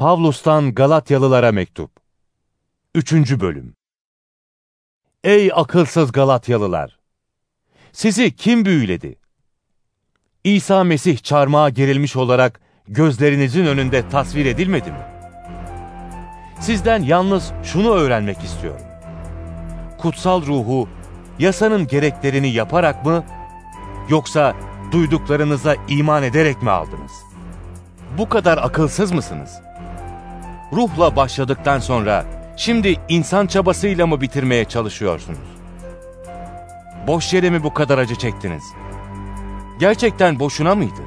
Pavlus'tan Galatyalılara mektup. 3. bölüm. Ey akılsız Galatyalılar! Sizi kim büyüledi? İsa Mesih çarmıha gerilmiş olarak gözlerinizin önünde tasvir edilmedi mi? Sizden yalnız şunu öğrenmek istiyorum. Kutsal ruhu yasanın gereklerini yaparak mı, yoksa duyduklarınıza iman ederek mi aldınız? Bu kadar akılsız mısınız? Ruhla başladıktan sonra şimdi insan çabasıyla mı bitirmeye çalışıyorsunuz? Boş yere mi bu kadar acı çektiniz? Gerçekten boşuna mıydı?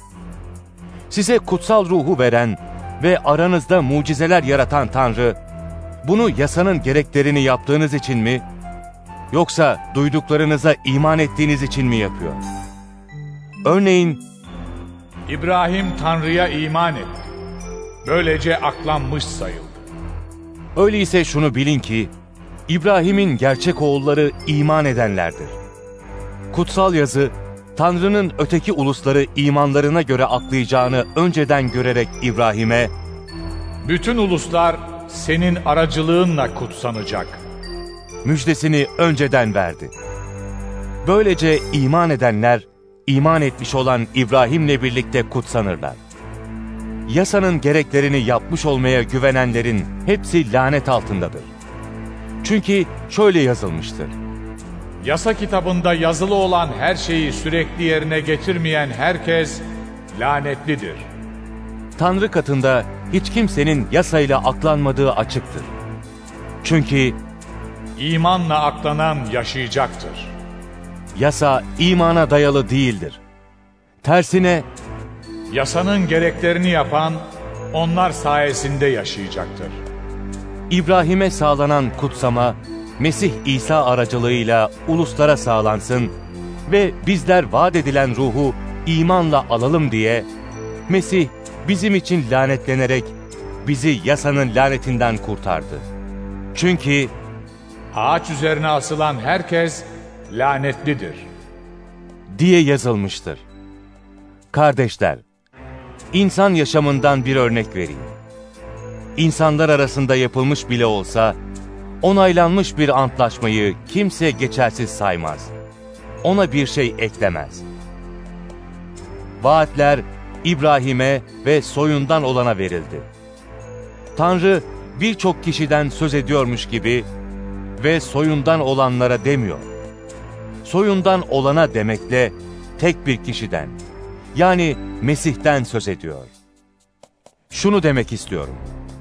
Size kutsal ruhu veren ve aranızda mucizeler yaratan Tanrı, bunu yasanın gereklerini yaptığınız için mi, yoksa duyduklarınıza iman ettiğiniz için mi yapıyor? Örneğin, İbrahim Tanrı'ya iman etti. Böylece aklanmış sayıldı. öyleyse şunu bilin ki, İbrahim'in gerçek oğulları iman edenlerdir. Kutsal yazı, Tanrı'nın öteki ulusları imanlarına göre aklayacağını önceden görerek İbrahim'e, bütün uluslar senin aracılığınla kutsanacak müjdesini önceden verdi. Böylece iman edenler, iman etmiş olan İbrahim'le birlikte kutsanırlar. Yasanın gereklerini yapmış olmaya güvenenlerin hepsi lanet altındadır. Çünkü şöyle yazılmıştır. Yasa kitabında yazılı olan her şeyi sürekli yerine getirmeyen herkes lanetlidir. Tanrı katında hiç kimsenin yasayla aklanmadığı açıktır. Çünkü İmanla aklanan yaşayacaktır. yasa imana dayalı değildir. Tersine Yasanın gereklerini yapan onlar sayesinde yaşayacaktır. İbrahim'e sağlanan kutsama, Mesih İsa aracılığıyla uluslara sağlansın ve bizler vaat edilen ruhu imanla alalım diye, Mesih bizim için lanetlenerek bizi yasanın lanetinden kurtardı. Çünkü Ağaç üzerine asılan herkes lanetlidir diye yazılmıştır. Kardeşler, insan yaşamından bir örnek vereyim. İnsanlar arasında yapılmış bile olsa, onaylanmış bir antlaşmayı kimse geçersiz saymaz. Ona bir şey eklemez. Vaatler İbrahim'e ve soyundan olana verildi. Tanrı birçok kişiden söz ediyormuş gibi ve soyundan olanlara demiyor. Soyundan olana demekle tek bir kişiden, yani Mesih'ten söz ediyor. Şunu demek istiyorum.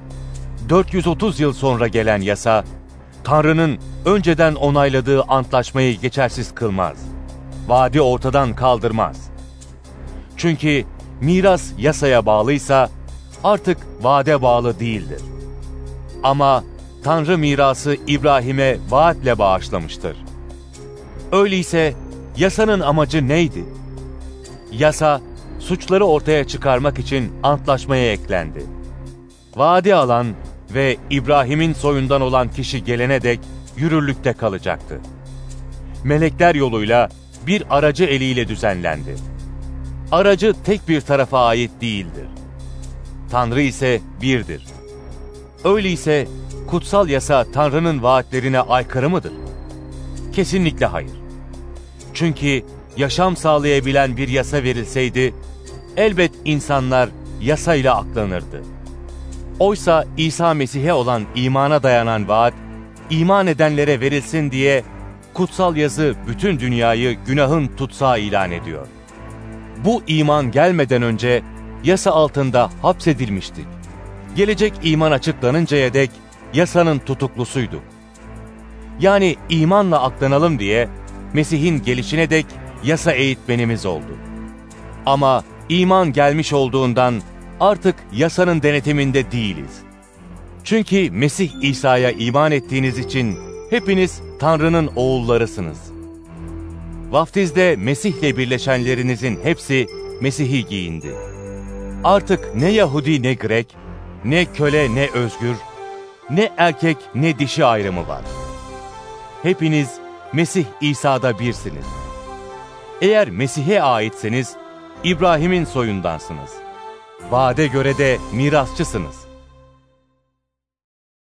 430 yıl sonra gelen yasa, Tanrı'nın önceden onayladığı antlaşmayı geçersiz kılmaz. Vaadi ortadan kaldırmaz. Çünkü miras yasaya bağlıysa artık vaade bağlı değildir. Ama Tanrı mirası İbrahim'e vaatle bağışlamıştır. Öyleyse yasanın amacı neydi? Yasa, suçları ortaya çıkarmak için antlaşmaya eklendi. Vaadi alan ve İbrahim'in soyundan olan kişi gelene dek yürürlükte kalacaktı. Melekler yoluyla bir aracı eliyle düzenlendi. Aracı tek bir tarafa ait değildir. Tanrı ise birdir. Öyleyse kutsal yasa Tanrı'nın vaatlerine aykırı mıdır? Kesinlikle hayır. Çünkü yaşam sağlayabilen bir yasa verilseydi, elbet insanlar yasayla aklanırdı. Oysa İsa Mesih'e olan imana dayanan vaat, iman edenlere verilsin diye kutsal yazı bütün dünyayı günahın tutsağı ilan ediyor. Bu iman gelmeden önce yasa altında hapsedilmiştik. Gelecek iman açıklanıncaya dek yasanın tutuklusuyduk. Yani imanla aklanalım diye Mesih'in gelişine dek yasa eğitmenimiz oldu. Ama iman gelmiş olduğundan artık yasanın denetiminde değiliz. Çünkü Mesih İsa'ya iman ettiğiniz için hepiniz Tanrı'nın oğullarısınız. Vaftizde Mesih'le birleşenlerinizin hepsi Mesih'i giyindi. Artık ne Yahudi ne Grek, ne köle ne özgür, ne erkek ne dişi ayrımı var. Hepiniz Mesih İsa'da birsiniz. Eğer Mesih'e aitseniz İbrahim'in soyundansınız. Vaade göre de mirasçısınız.